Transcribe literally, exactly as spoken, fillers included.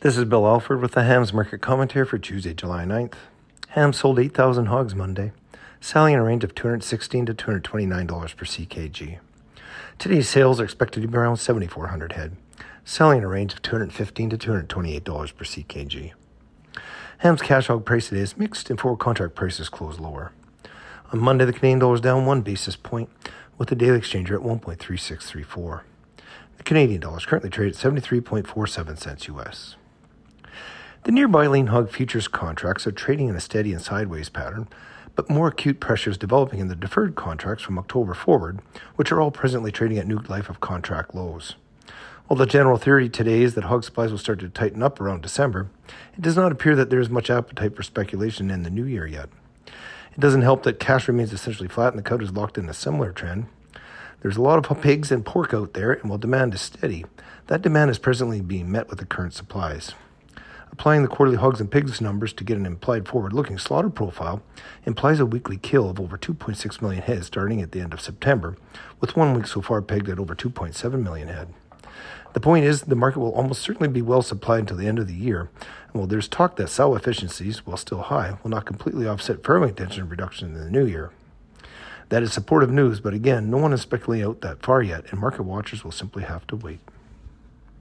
This is Bill Alford with the Hams Market Commentary for Tuesday, July ninth. Hams sold eight thousand hogs Monday, selling in a range of two hundred sixteen dollars to two hundred twenty-nine dollars per C K G. Today's sales are expected to be around seven thousand four hundred head, selling in a range of two hundred fifteen dollars to two hundred twenty-eight dollars per C K G. Hams cash hog price today is mixed and forward contract prices closed lower. On Monday, the Canadian dollar is down one basis point, with the daily exchange rate at one point three six three four. The Canadian dollar is currently traded at seventy-three point four seven cents U S. The nearby lean hog futures contracts are trading in a steady and sideways pattern, but more acute pressure is developing in the deferred contracts from October forward, which are all presently trading at new life of contract lows. While the general theory today is that hog supplies will start to tighten up around December, it does not appear that there is much appetite for speculation in the new year yet. It doesn't help that cash remains essentially flat and the cut is locked in a similar trend. There's a lot of pigs and pork out there, and while demand is steady, that demand is presently being met with the current supplies. Applying the quarterly hogs and pigs numbers to get an implied forward-looking slaughter profile implies a weekly kill of over two point six million head starting at the end of September, with one week so far pegged at over two point seven million head. The point is, the market will almost certainly be well supplied until the end of the year, and while there's talk that sow efficiencies, while still high, will not completely offset farming intention reduction in the new year. That is supportive news, but again, no one is speculating out that far yet, and market watchers will simply have to wait.